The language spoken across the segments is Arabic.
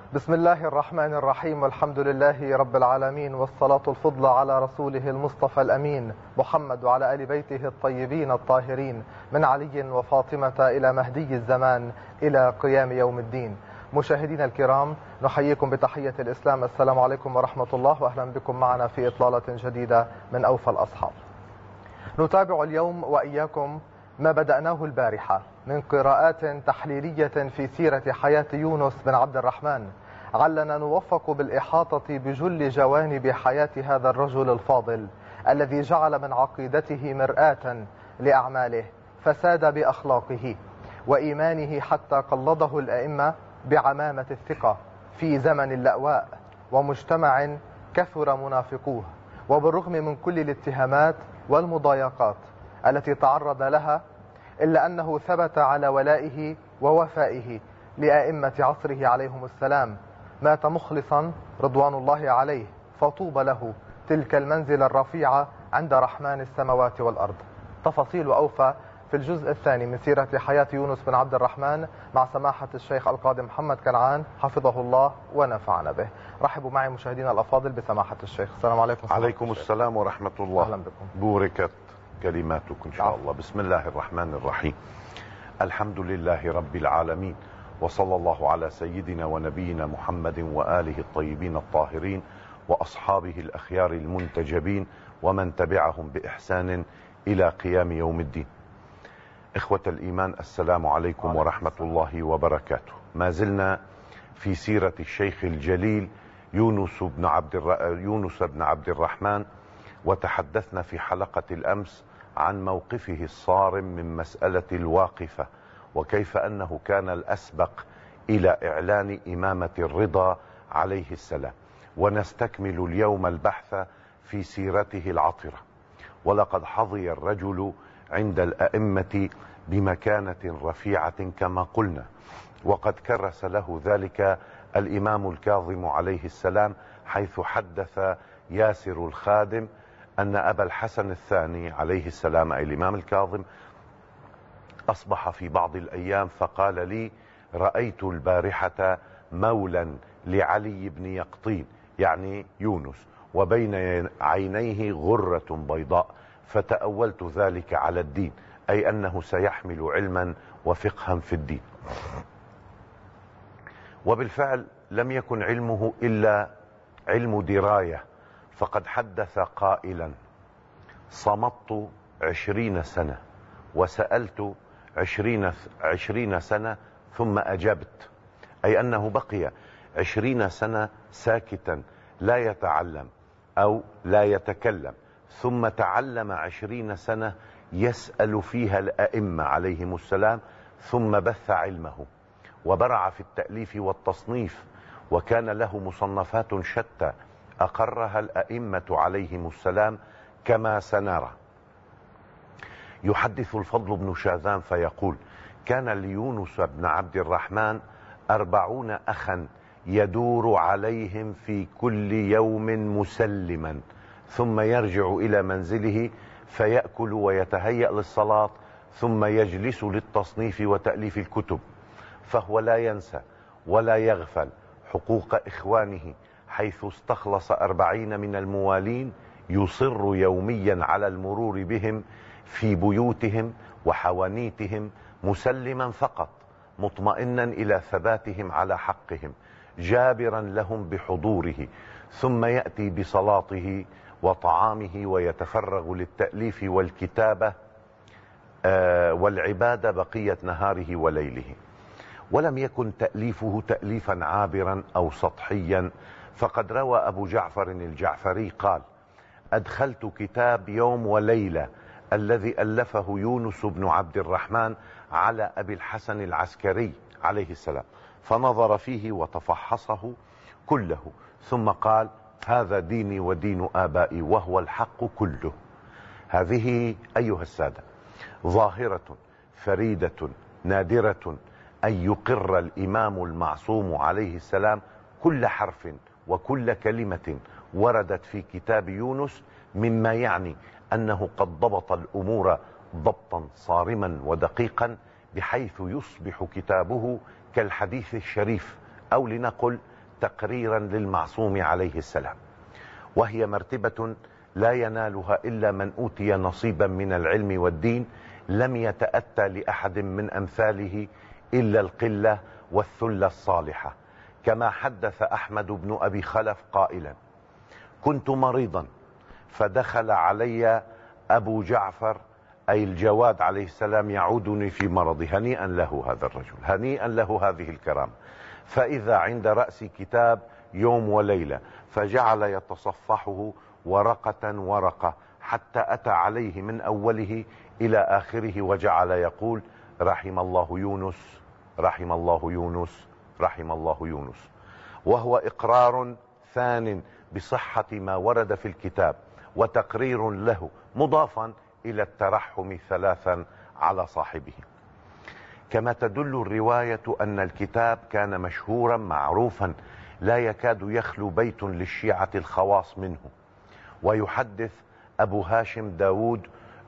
بسم الله الرحمن الرحيم، والحمد لله رب العالمين، والصلاة الفضلى على رسوله المصطفى الأمين محمد وعلى آل بيته الطيبين الطاهرين، من علي وفاطمة إلى مهدي الزمان إلى قيام يوم الدين. مشاهدينا الكرام، نحييكم بتحية الإسلام، السلام عليكم ورحمة الله، وأهلا بكم معنا في إطلالة جديدة من أوفى الأصحاب. نتابع اليوم وإياكم ما بدأناه البارحة من قراءات تحليلية في سيرة حياة يونس بن عبد الرحمن، علنا نوفق بالإحاطة بجل جوانب حياة هذا الرجل الفاضل الذي جعل من عقيدته مرآة لأعماله، فساد بأخلاقه وإيمانه حتى قلده الأئمة بعمامة الثقة في زمن اللأواء ومجتمع كثر منافقوه، وبالرغم من كل الاتهامات والمضايقات التي تعرض لها، إلا أنه ثبت على ولائه ووفائه لأئمة عصره عليهم السلام. مات مخلصا رضوان الله عليه، فطوبى له تلك المنزلة الرفيعة عند رحمن السماوات والأرض. تفاصيل أوفى في الجزء الثاني من سيرة حياة يونس بن عبد الرحمن مع سماحة الشيخ القاضي محمد كنعان حفظه الله ونفعنا به. رحبوا معي مشاهدينا الأفاضل بسماحة الشيخ. السلام عليكم. عليكم السلام ورحمة الله. أهلا بكم. بوركت كلماتكم إن شاء الله. بسم الله الرحمن الرحيم. الحمد لله رب العالمين، وصلى الله على سيدنا ونبينا محمد وآله الطيبين الطاهرين وأصحابه الأخيار المنتجبين ومن تبعهم بإحسان إلى قيام يوم الدين. إخوة الإيمان، السلام عليكم ورحمة الله وبركاته. ما زلنا في سيرة الشيخ الجليل يونس بن عبد الرحمن، وتحدثنا في حلقة الأمس عن موقفه الصارم من مسألة الواقفة، وكيف أنه كان الأسبق إلى إعلان إمامة الرضا عليه السلام. ونستكمل اليوم البحث في سيرته العطرة. ولقد حظي الرجل عند الأئمة بمكانة رفيعة كما قلنا، وقد كرس له ذلك الإمام الكاظم عليه السلام، حيث حدث ياسر الخادم أن أبا الحسن الثاني عليه السلام أي الإمام الكاظم أصبح في بعض الأيام فقال لي: رأيت البارحة مولا لعلي بن يقطين، يعني يونس، وبين عينيه غرة بيضاء، فتأولت ذلك على الدين، أي أنه سيحمل علما وفقها في الدين. وبالفعل لم يكن علمه إلا علم دراية، فقد حدث قائلا: صمت 20 سنة وسألت 20 سنة ثم أجبت، أي أنه بقي 20 سنة ساكتا لا يتعلم أو لا يتكلم، ثم تعلم 20 سنة يسأل فيها الأئمة عليهم السلام، ثم بث علمه وبرع في التأليف والتصنيف، وكان له مصنفات شتى أقرها الأئمة عليهم السلام كما سنرى. يحدث الفضل بن شاذان فيقول: كان ليونس بن عبد الرحمن 40 أخا يدور عليهم في كل يوم مسلما، ثم يرجع إلى منزله فيأكل ويتهيأ للصلاة، ثم يجلس للتصنيف وتأليف الكتب، فهو لا ينسى ولا يغفل حقوق إخوانه، حيث استخلص 40 من الموالين يصر يوميا على المرور بهم في بيوتهم وحوانيتهم، مسلما فقط، مطمئنا إلى ثباتهم على حقهم، جابرا لهم بحضوره، ثم يأتي بصلاته وطعامه ويتفرغ للتأليف والكتابة والعبادة بقية نهاره وليله. ولم يكن تأليفه تأليفا عابرا أو سطحيا، فقد روى أبو جعفر الجعفري قال: أدخلت كتاب يوم وليلة الذي ألفه يونس بن عبد الرحمن على أبي الحسن العسكري عليه السلام، فنظر فيه وتفحصه كله، ثم قال: هذا ديني ودين آبائي وهو الحق كله. هذه أيها السادة ظاهرة فريدة نادرة، أن يقر الإمام المعصوم عليه السلام كل حرف وكل كلمة وردت في كتاب يونس، مما يعني أنه قد ضبط الأمور ضبطا صارما ودقيقا، بحيث يصبح كتابه كالحديث الشريف، أو لنقل تقريرا للمعصوم عليه السلام، وهي مرتبة لا ينالها إلا من أوتي نصيبا من العلم والدين، لم يتأتى لأحد من أمثاله إلا القلة والثلة الصالحة. كما حدث أحمد بن أبي خلف قائلا: كنت مريضا فدخل علي أبو جعفر أي الجواد عليه السلام يعودني في مرضي. هنيئا له هذا الرجل، هنيئا له هذه الكرامة. فإذا عند رأسي كتاب يوم وليلة، فجعل يتصفحه ورقة ورقة حتى أتى عليه من أوله إلى آخره، وجعل يقول: رحم الله يونس، رحم الله يونس، رحم الله يونس. وهو إقرار ثان بصحة ما ورد في الكتاب، وتقرير له مضافا إلى الترحم ثلاثا على صاحبه. كما تدل الرواية أن الكتاب كان مشهورا معروفا، لا يكاد يخلو بيت للشيعة الخواص منه. ويحدث أبو هاشم داود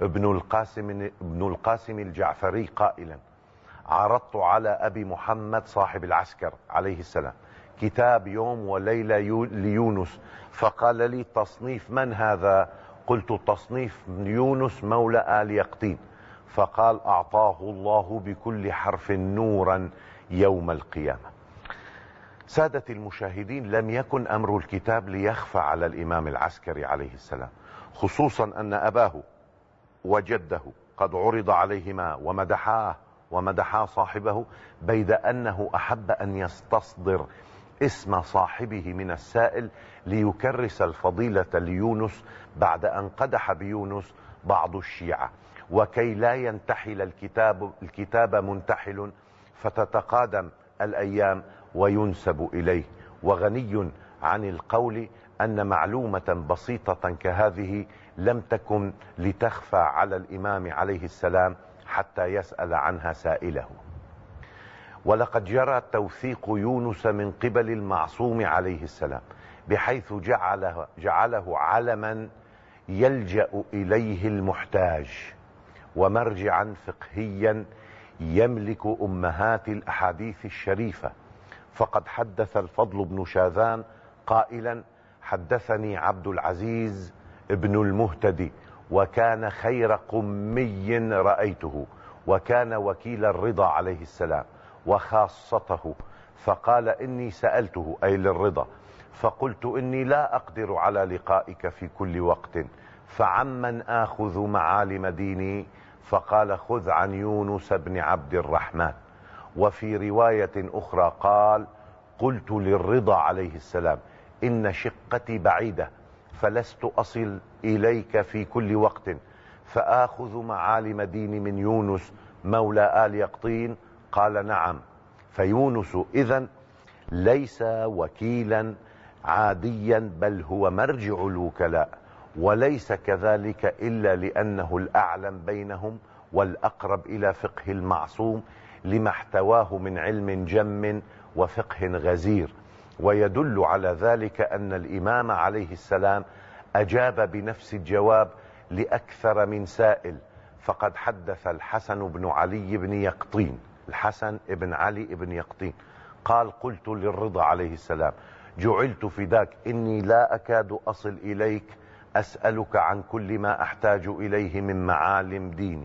ابن القاسم الجعفري قائلا: عرضت على أبي محمد صاحب العسكر عليه السلام كتاب يوم وليلة ليونس، فقال لي: تصنيف من هذا؟ قلت: تصنيف يونس مولى آل يقطين. فقال: أعطاه الله بكل حرف نورا يوم القيامة. سادة المشاهدين، لم يكن أمر الكتاب ليخفى على الإمام العسكري عليه السلام، خصوصا أن أباه وجده قد عرض عليهما ومدحا صاحبه، بيد أنه أحب أن يستصدر اسم صاحبه من السائل ليكرس الفضيلة ليونس بعد أن قدح بيونس بعض الشيعة، وكي لا ينتحل الكتاب منتحل فتتقادم الأيام وينسب إليه. وغني عن القول أن معلومة بسيطة كهذه لم تكن لتخفى على الإمام عليه السلام حتى يسأل عنها سائله. ولقد جرى توثيق يونس من قبل المعصوم عليه السلام، بحيث جعله علما يلجأ إليه المحتاج، ومرجعا فقهيا يملك أمهات الأحاديث الشريفة. فقد حدث الفضل بن شاذان قائلا: حدثني عبد العزيز ابن المهتدي، وكان خير قمي رأيته، وكان وكيل الرضا عليه السلام وخاصته. فقال: إني سألته أي للرضا، فقلت: إني لا أقدر على لقائك في كل وقت، فعمن آخذ معالم ديني؟ فقال: خذ عن يونس بن عبد الرحمن. وفي رواية أخرى قال: قلت للرضا عليه السلام: إن شقتي بعيدة فلست أصل إليك في كل وقت، فآخذ معالم ديني من يونس مولى آل يقطين؟ قال: نعم. فيونس إذن ليس وكيلا عاديا، بل هو مرجع الوكلاء، وليس كذلك إلا لأنه الأعلم بينهم والأقرب إلى فقه المعصوم، لما احتواه من علم جم وفقه غزير. ويدل على ذلك أن الإمام عليه السلام أجاب بنفس الجواب لأكثر من سائل. فقد حدث الحسن بن علي بن يقطين، الحسن بن علي بن يقطين قال: قلت للرضا عليه السلام: جعلت فداك، إني لا أكاد أصل إليك، أسألك عن كل ما أحتاج إليه من معالم ديني،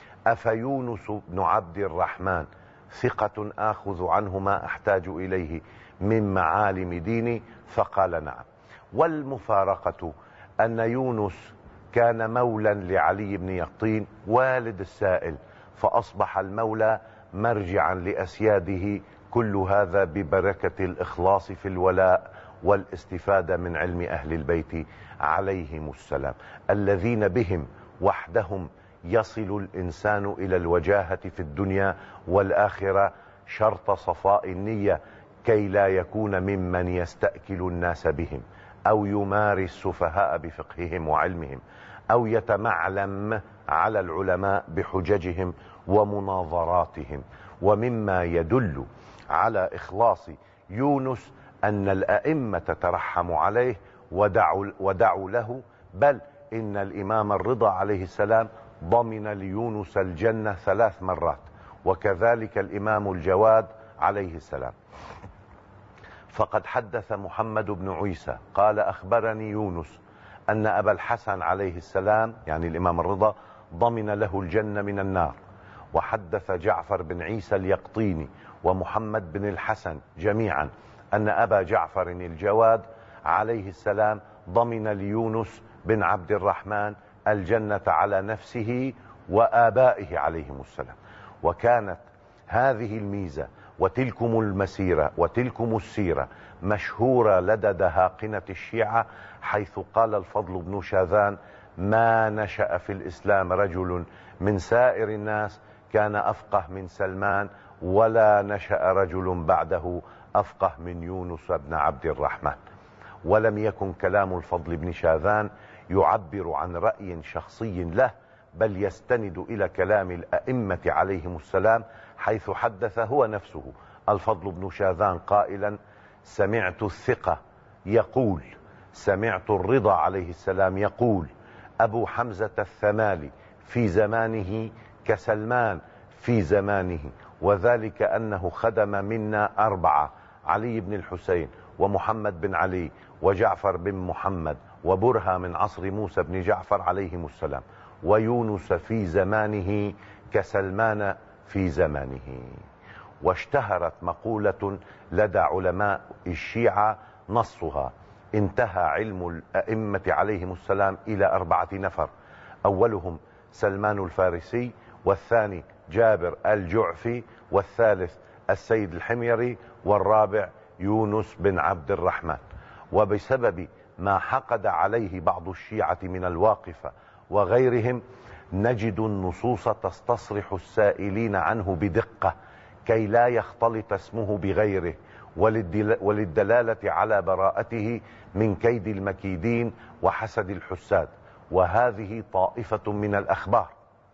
أفيونس بن عبد الرحمن ثقة آخذ عنه ما أحتاج إليه من معالم ديني؟ فقال: نعم. والمفارقة أن يونس كان مولا لعلي بن يقطين والد السائل، فأصبح المولى مرجعا لأسياده. كل هذا ببركة الإخلاص في الولاء والاستفادة من علم أهل البيت عليهم السلام، الذين بهم وحدهم يصل الإنسان إلى الوجاهة في الدنيا والآخرة، شرط صفاء النية، كي لا يكون ممن يستأكل الناس بهم، أو يماري السفهاء بفقههم وعلمهم، أو يتمعلم على العلماء بحججهم ومناظراتهم. ومما يدل على إخلاص يونس أن الأئمة ترحموا عليه ودعوا له، بل إن الإمام الرضا عليه السلام ضمن ليونس الجنة 3 مرات، وكذلك الإمام الجواد عليه السلام. فقد حدث محمد بن عيسى قال أخبرني يونس أن أبا الحسن عليه السلام يعني الإمام الرضا ضمن له الجنة من النار. وحدث جعفر بن عيسى اليقطيني ومحمد بن الحسن جميعا أن أبا جعفر الجواد عليه السلام ضمن ليونس بن عبد الرحمن الجنة على نفسه وآبائه عليهم السلام. وكانت هذه الميزة وتلكم المسيرة وتلكم السيرة مشهورة لدى دهاقنة الشيعة، حيث قال الفضل بن شاذان: ما نشأ في الإسلام رجل من سائر الناس كان أفقه من سلمان، ولا نشأ رجل بعده أفقه من يونس بن عبد الرحمن. ولم يكن كلام الفضل بن شاذان يعبر عن رأي شخصي له، بل يستند إلى كلام الأئمة عليهم السلام، حيث حدث هو نفسه الفضل بن شاذان قائلا: سمعت الثقة يقول، سمعت الرضا عليه السلام يقول: أبو حمزة الثمالي في زمانه كسلمان في زمانه، وذلك أنه خدم منا 4: علي بن الحسين ومحمد بن علي وجعفر بن محمد وبرهة من عصر موسى بن جعفر عليهم السلام، ويونس في زمانه كسلمان في زمانه. واشتهرت مقولة لدى علماء الشيعة نصها: انتهى علم الأئمة عليهم السلام إلى 4 نفر، أولهم سلمان الفارسي، والثاني جابر الجعفي، والثالث السيد الحميري، والرابع يونس بن عبد الرحمن. وبسبب ما حقد عليه بعض الشيعة من الواقفة وغيرهم نجد النصوص تستصرح السائلين عنه بدقة كي لا يختلط اسمه بغيره، وللدلالة على براءته من كيد المكيدين وحسد الحساد. وهذه طائفة من الأخبار،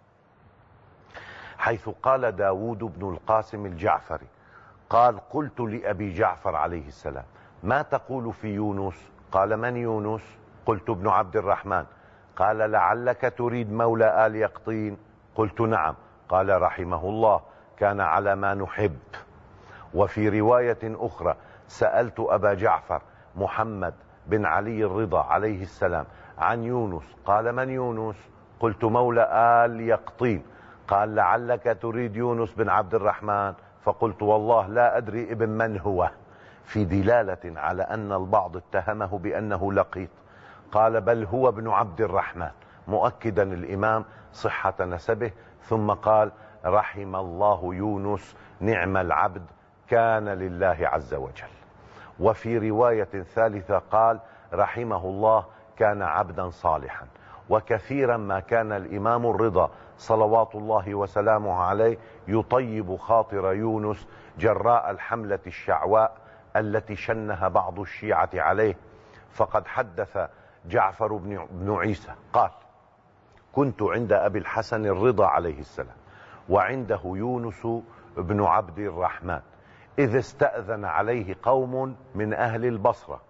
حيث قال داود بن القاسم الجعفري قال: قلت لأبي جعفر عليه السلام: ما تقول في يونس؟ قال: من يونس؟ قلت: ابن عبد الرحمن. قال: لعلك تريد مولى آل يقطين؟ قلت: نعم. قال: رحمه الله، كان على ما نحب. وفي رواية أخرى: سألت أبا جعفر محمد بن علي الرضا عليه السلام عن يونس. قال: من يونس؟ قلت: مولى آل يقطين. قال: لعلك تريد يونس بن عبد الرحمن. فقلت: والله لا أدري ابن من هو، في دلالة على أن البعض اتهمه بأنه لقيط. قال: بل هو ابن عبد الرحمن، مؤكدا الإمام صحة نسبه. ثم قال: رحم الله يونس، نعم العبد، كان لله عز وجل. وفي رواية ثالثة قال: رحمه الله، كان عبدا صالحا. وكثيرا ما كان الإمام الرضا صلوات الله وسلامه عليه يطيب خاطر يونس جراء الحملة الشعواء التي شنها بعض الشيعة عليه. فقد حدث جعفر بن عيسى قال: كنت عند أبي الحسن الرضا عليه السلام وعنده يونس بن عبد الرحمن، إذ استأذن عليه قوم من أهل البصرة،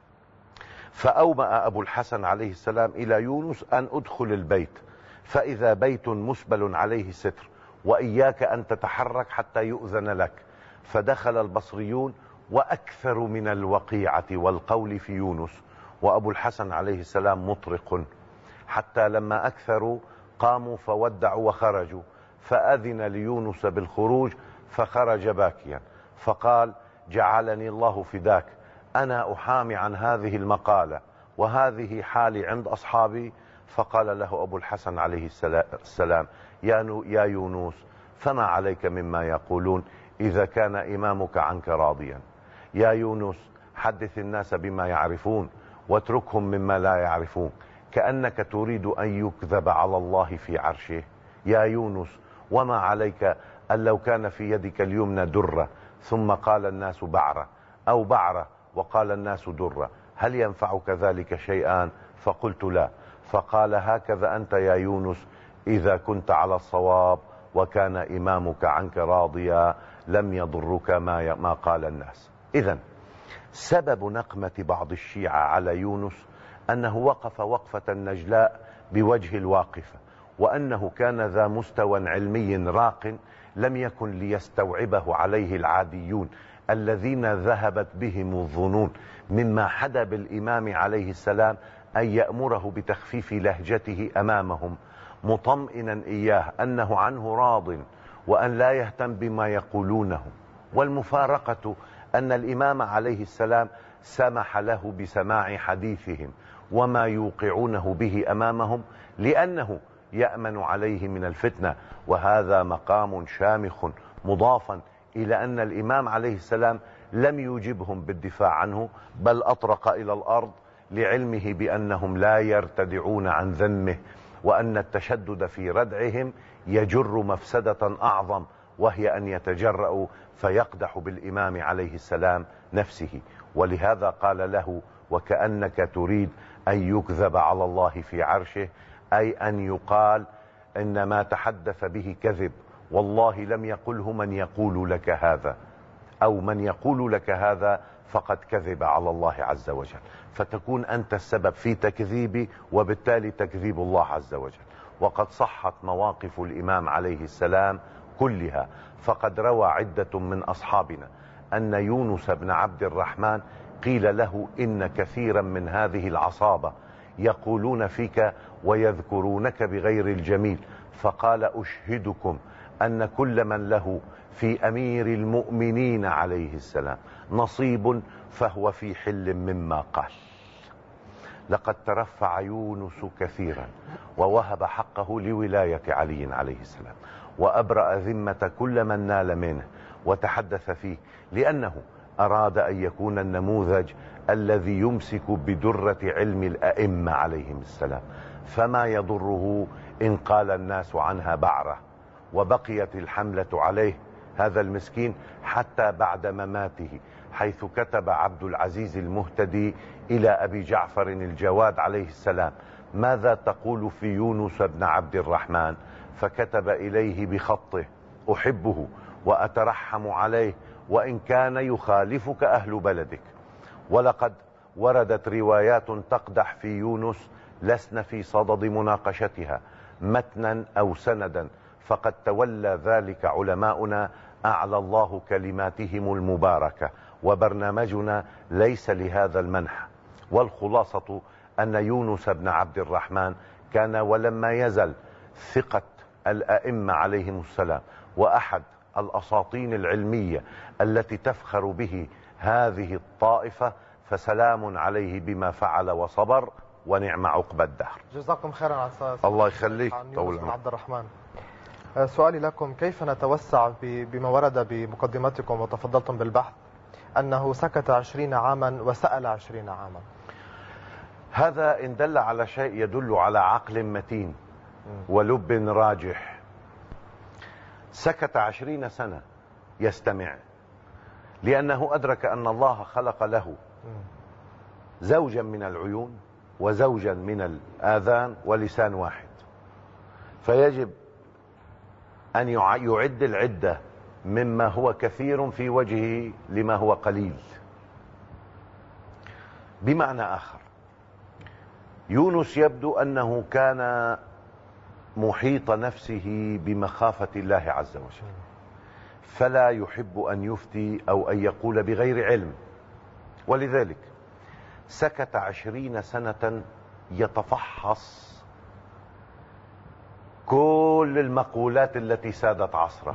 فأومأ أبو الحسن عليه السلام إلى يونس أن أدخل البيت، فإذا بيت مسبل عليه ستر، وإياك أن تتحرك حتى يؤذن لك. فدخل البصريون وأكثر من الوقيعة والقول في يونس، وأبو الحسن عليه السلام مطرق، حتى لما أكثروا قاموا فودعوا وخرجوا، فأذن ليونس بالخروج فخرج باكيا، فقال: جعلني الله فداك، أنا أحامي عن هذه المقالة وهذه حالي عند أصحابي. فقال له أبو الحسن عليه السلام: يا يونس، فما عليك مما يقولون إذا كان إمامك عنك راضيا؟ يا يونس، حدث الناس بما يعرفون واتركهم مما لا يعرفون، كأنك تريد أن يكذب على الله في عرشه. يا يونس، وما عليك أن لو كان في يدك اليمنى درة ثم قال الناس بعرة، أو بعرة وقال الناس درة، هل ينفعك ذلك شيئا؟ فقلت: لا. فقال: هكذا أنت يا يونس إذا كنت على الصواب وكان إمامك عنك راضيا لم يضرك ما قال الناس. إذن سبب نقمة بعض الشيعة على يونس أنه وقف وقفة نجلاء بوجه الواقفة، وأنه كان ذا مستوى علمي راق لم يكن ليستوعبه عليه العاديون الذين ذهبت بهم الظنون مما حدا بالإمام عليه السلام أن يأمره بتخفيف لهجته أمامهم، مطمئنا إياه أنه عنه راض وأن لا يهتم بما يقولونه. والمفارقة أن الإمام عليه السلام سمح له بسماع حديثهم وما يوقعونه به أمامهم لأنه يأمن عليه من الفتنة. وهذا مقام شامخ مضافا إلى أن الإمام عليه السلام لم يجبهم بالدفاع عنه، بل أطرق إلى الأرض لعلمه بأنهم لا يرتدعون عن ذمه، وأن التشدد في ردعهم يجر مفسدة أعظم، وهي أن يتجرأوا فيقدح بالإمام عليه السلام نفسه. ولهذا قال له: وكأنك تريد أن يكذب على الله في عرشه، أي أن يقال إن ما تحدث به كذب، والله لم يقله من يقول لك هذا، أو من يقول لك هذا فقد كذب على الله عز وجل، فتكون أنت السبب في تكذيبي وبالتالي تكذيب الله عز وجل. وقد صحت مواقف الإمام عليه السلام كلها، فقد روى عدة من أصحابنا أن يونس بن عبد الرحمن قيل له: إن كثيرا من هذه العصابة يقولون فيك ويذكرونك بغير الجميل، فقال: أشهدكم أن كل من له في أمير المؤمنين عليه السلام نصيب فهو في حل مما قال. لقد ترفع يونس كثيرا ووهب حقه لولاية علي عليه السلام، وأبرأ ذمة كل من نال منه وتحدث فيه، لأنه أراد أن يكون النموذج الذي يمسك بدرة علم الأئمة عليهم السلام، فما يضره إن قال الناس عنها بعرة، وبقيت الحملة عليه هذا المسكين حتى بعد مماته، حيث كتب عبد العزيز المهتدي إلى أبي جعفر الجواد عليه السلام: ماذا تقول في يونس بن عبد الرحمن؟ فكتب إليه بخطه: أحبه وأترحم عليه وإن كان يخالفك أهل بلدك. ولقد وردت روايات تقدح في يونس لسن في صدد مناقشتها متنا أو سندا، فقد تولى ذلك علماؤنا أعلى الله كلماتهم المباركة، وبرنامجنا ليس لهذا المنح. والخلاصة أن يونس بن عبد الرحمن كان ولما يزل ثقة الأئمة عليهم السلام، وأحد الأساطين العلمية التي تفخر به هذه الطائفة، فسلام عليه بما فعل وصبر، ونعم عقبى الدهر. جزاكم خيرا على الله يخليك. طول عمرك. عبد الرحمن، سؤالي لكم: كيف نتوسع بما ورد بمقدمتكم وتفضلتم بالبحث أنه سكت 20 عاما وسأل 20 عاما؟ هذا إن دل على شيء يدل على عقل متين ولب راجح. سكت 20 سنة يستمع، لأنه أدرك أن الله خلق له زوجا من العيون وزوجا من الآذان ولسان واحد، فيجب أن يعد العدة مما هو كثير في وجهه لما هو قليل. بمعنى آخر، يونس يبدو أنه كان محيط نفسه بمخافة الله عز وجل، فلا يحب أن يفتي أو أن يقول بغير علم، ولذلك سكت 20 سنة يتفحص كل المقولات التي سادت عصره،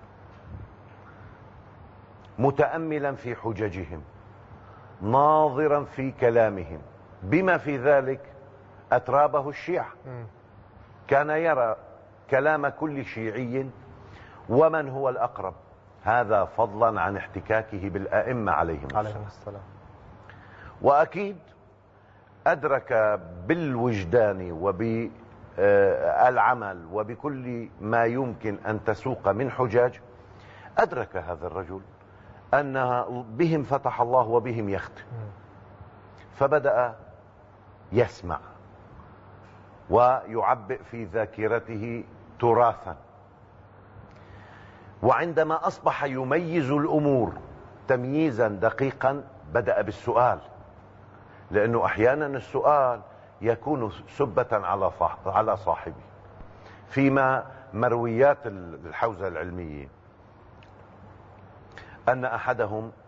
متأملا في حججهم، ناظرا في كلامهم، بما في ذلك أترابه الشيعة. كان يرى كلام كل شيعي ومن هو الأقرب، هذا فضلا عن احتكاكه بالأئمة عليهم السلام. وأكيد أدرك بالوجدان وبالعمل وبكل ما يمكن أن تسوق من حجاج، أدرك هذا الرجل أن بهم فتح الله وبهم يختم، فبدأ يسمع ويعبئ في ذاكرته تراثا. وعندما أصبح يميز الأمور تمييزا دقيقا، بدأ بالسؤال، لأنه أحيانا السؤال يكون سبة على صاحبه. فيما مرويات الحوزة العلمية أن أحدهم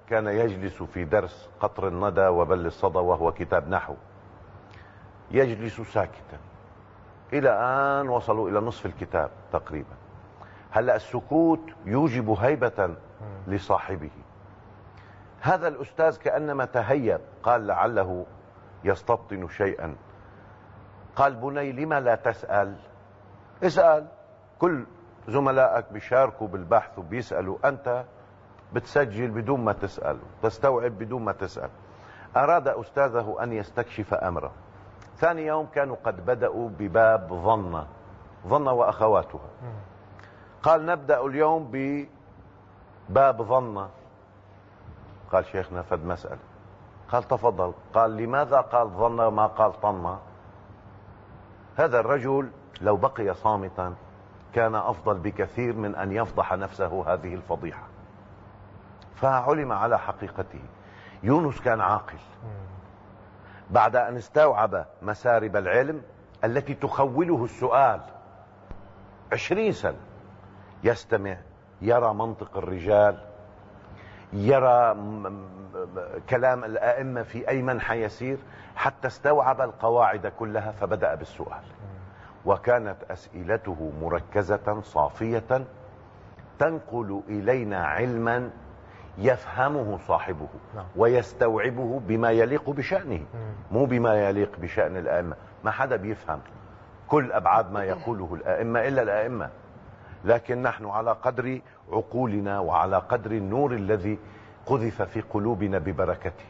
كان يجلس في درس قطر الندى وبل الصدى وهو كتاب نحو، يجلس ساكتا إلى أن وصلوا إلى نصف الكتاب تقريبا. هلأ السكوت يوجب هيبة لصاحبه. هذا الأستاذ كأنما تهيب، قال لعله يستبطن شيئا، قال: بني لما لا تسأل؟ اسأل، كل زملائك بيشاركوا بالبحث وبيسألوا، أنت بتسجل بدون ما تسأل، تستوعب بدون ما تسأل. أراد أستاذه أن يستكشف أمره. ثاني يوم كانوا قد بدأوا بباب ظن وأخواتها. قال: نبدأ اليوم بباب ظن. قال: شيخنا فد مسألة. قال: تفضل. قال: لماذا قال ظن ما قال طن؟ هذا الرجل لو بقي صامتا كان أفضل بكثير من أن يفضح نفسه هذه الفضيحة. فعلم على حقيقته. يونس كان عاقل بعد أن استوعب مسارب العلم التي تخوله السؤال. 20 سنة يستمع، يرى منطق الرجال، يرى كلام الآئمة في أي منحى يسير، حتى استوعب القواعد كلها فبدأ بالسؤال. وكانت أسئلته مركزة صافية تنقل إلينا علما يفهمه صاحبه ويستوعبه بما يليق بشأنه، مو بما يليق بشأن الآئمة. ما حدا بيفهم كل أبعاد ما يقوله الآئمة إلا الآئمة، لكن نحن على قدر عقولنا وعلى قدر النور الذي قذف في قلوبنا ببركته.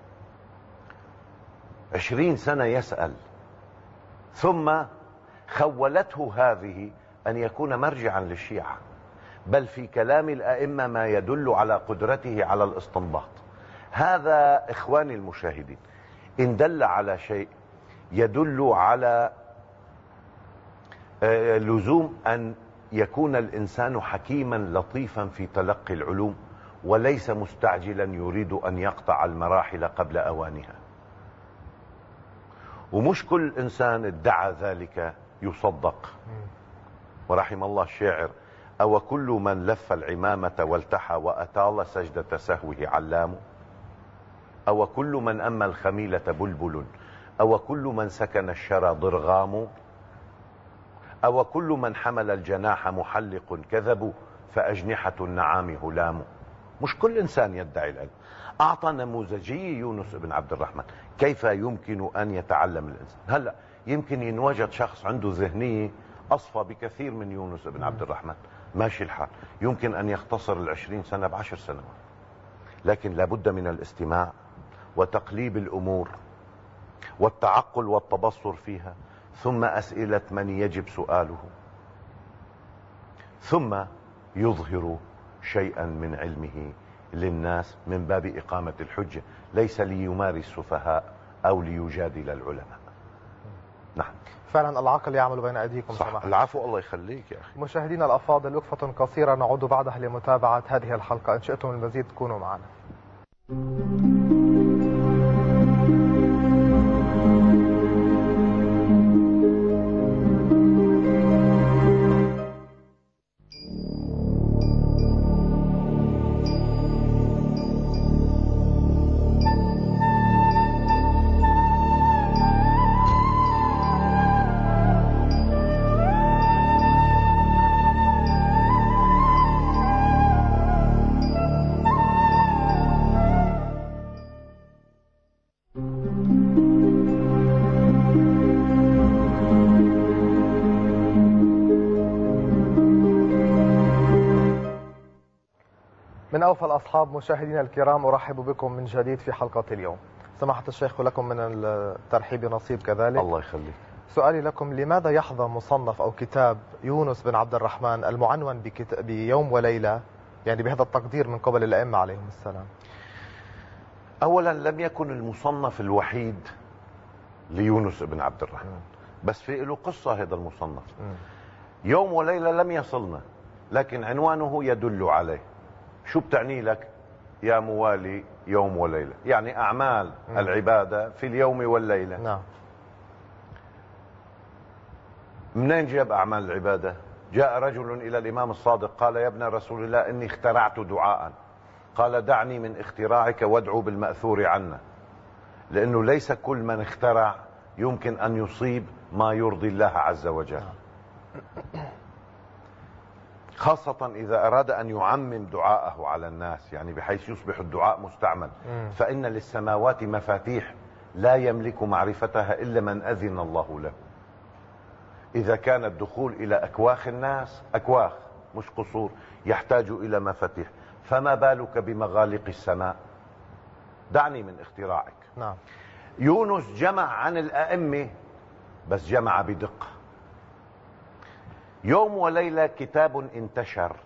20 سنة يسأل، ثم خولته هذه أن يكون مرجعا للشيعة، بل في كلام الأئمة ما يدل على قدرته على الاستنباط. هذا إخواني المشاهدين إن دل على شيء يدل على لزوم أن يكون الإنسان حكيما لطيفا في تلقي العلوم، وليس مستعجلا يريد أن يقطع المراحل قبل أوانها. ومش كل إنسان ادعى ذلك يصدق. ورحم الله الشاعر: أو كل من لف العمامة والتحى وأطال سجدة سهوه علام، أو كل من أما الخميلة بلبل، أو كل من سكن الشرى ضرغام، أو كل من حمل الجناح محلق كذب، فأجنحة النعام هلام. مش كل إنسان يدعي العلم. أعطى نموذجي يونس بن عبد الرحمن كيف يمكن أن يتعلم الإنسان. هلأ يمكن ينوجد شخص عنده ذهنية أصفى بكثير من يونس بن عبد الرحمن، ماشي الحال، يمكن أن يختصر 20 سنة ب10 سنوات، لكن لابد من الاستماع وتقليب الأمور والتعقل والتبصر فيها، ثم أسئلة من يجب سؤاله، ثم يظهر شيئا من علمه للناس من باب إقامة الحجة، ليس ليماري السفهاء أو ليجادل العلماء. نعم، فعلا العقل يعمل بين أيديكم. صح، العفو، الله يخليك يا أخي. مشاهدينا الأفاضل، وقفة قصيرة نعود بعدها لمتابعة هذه الحلقة. إن شئتم المزيد كونوا معنا. من أوفى الأصحاب مشاهدينا الكرام، أرحب بكم من جديد في حلقة اليوم. سماحة الشيخ، لكم من الترحيب نصيب كذلك. الله يخليك. سؤالي لكم: لماذا يحظى مصنف أو كتاب يونس بن عبد الرحمن المعنون بيوم وليلة يعني بهذا التقدير من قبل الأئمة عليهم السلام؟ أولا لم يكن المصنف الوحيد ليونس بن عبد الرحمن، بس في له قصة هذا المصنف. يوم وليلة لم يصلنا، لكن عنوانه يدل عليه. شو بتعني لك يا موالي يوم وليلة؟ يعني أعمال العبادة في اليوم والليلة. نعم. منين جاب أعمال العبادة؟ جاء رجل إلى الإمام الصادق قال: يا ابن رسول الله، إني اخترعت دعاء قال دعني من اختراعك وادعو بالمأثور عنا، لأنه ليس كل من اخترع يمكن أن يصيب ما يرضي الله عز وجل، خاصة إذا أراد أن يعمم دعاءه على الناس، يعني بحيث يصبح الدعاء مستعمل. فإن للسماوات مفاتيح لا يملك معرفتها إلا من أذن الله له. إذا كان الدخول إلى أكواخ الناس، أكواخ مش قصور، يحتاج إلى مفاتيح، فما بالك بمغالق السماء؟ دعني من اختراعك. نعم. يونس جمع عن الأئمة، بس جمع بدقة. يوم وليلة كتاب انتشر،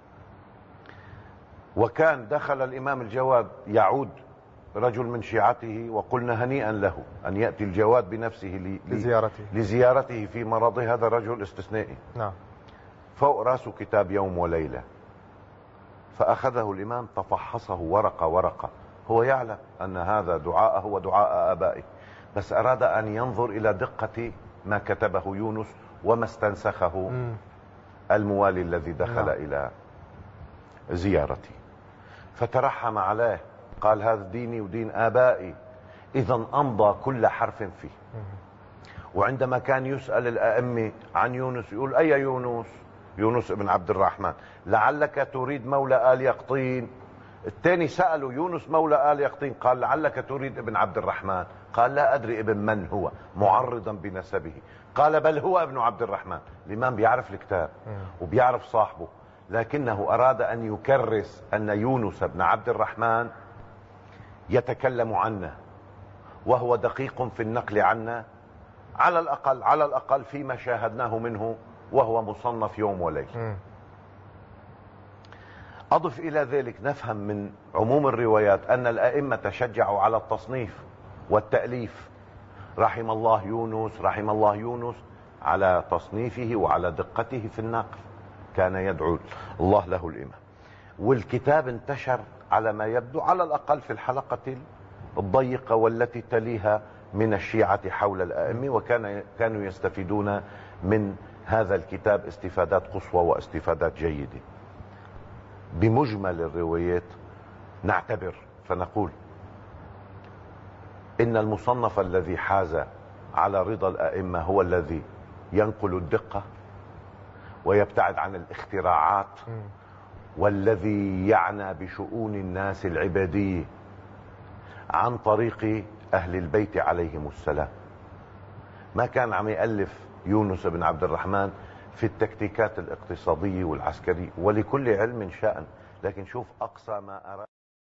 وكان دخل الإمام الجواد يعود رجل من شيعته، وقلنا هنيئا له أن يأتي الجواد بنفسه لزيارته في مرضه، هذا رجل استثنائي. نعم. فوق راسه كتاب يوم وليلة، فأخذه الإمام تفحصه ورقة ورقة. هو يعلم أن هذا دعاءه ودعاء آبائه، بس أراد أن ينظر إلى دقة ما كتبه يونس وما استنسخه الموالي الذي دخل إلى زيارتي، فترحم عليه، قال هذا ديني ودين آبائي، إذا أمضى كل حرف فيه. وعندما كان يسأل الأئمة عن يونس يقول أي يونس؟ يونس ابن عبد الرحمن، لعلك تريد مولى آل يقطين. الثاني سأله يونس مولى آل يقطين، قال لعلك تريد ابن عبد الرحمن، قال لا أدري ابن من هو، معرضا بنسبه. قال بل هو ابن عبد الرحمن. الإمام بيعرف الكتاب وبيعرف صاحبه، لكنه أراد أن يكرس أن يونس بن عبد الرحمن يتكلم عنا، وهو دقيق في النقل عنا، على الأقل فيما شاهدناه منه، وهو مصنف يوم وليلة. أضف إلى ذلك نفهم من عموم الروايات أن الأئمة شجعوا على التصنيف والتأليف. رحم الله يونس، رحم الله يونس، على تصنيفه وعلى دقته في النقل، كان يدعو الله له الإمام. والكتاب انتشر على ما يبدو على الأقل في الحلقة الضيقة والتي تليها من الشيعة حول الأئمة، وكانوا يستفيدون من هذا الكتاب استفادات قصوى واستفادات جيدة. بمجمل الروايات نعتبر فنقول إن المصنف الذي حاز على رضا الأئمة هو الذي ينقل الدقة ويبتعد عن الاختراعات، والذي يعنى بشؤون الناس العبادية عن طريق أهل البيت عليهم السلام. ما كان عم يألف يونس بن عبد الرحمن في التكتيكات الاقتصادية والعسكرية، ولكل علم شأن، لكن شوف أقصى ما أراد